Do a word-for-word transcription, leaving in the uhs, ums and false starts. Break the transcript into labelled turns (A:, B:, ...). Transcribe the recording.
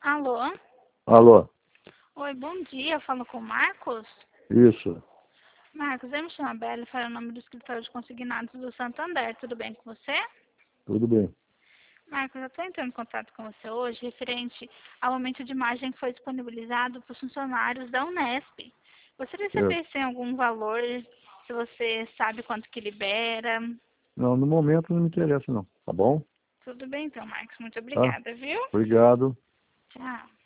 A: Alô?
B: Alô?
A: Oi, bom dia. Eu falo com o Marcos?
B: Isso.
A: Marcos, eu me chamo a Bela e falo o nome do escritório de consignados do Santander. Tudo bem com você?
B: Tudo bem.
A: Marcos, eu estou entrando em contato com você hoje referente ao aumento de margem que foi disponibilizado para os funcionários da Unesp. Gostaria de
B: Certo.
A: saber se tem algum valor, se você sabe quanto que libera.
B: Não, no momento não me interessa não, tá bom?
A: Tudo bem então, Marcos. Muito
B: Tá?
A: obrigada, viu?
B: Obrigado.
A: Tchau.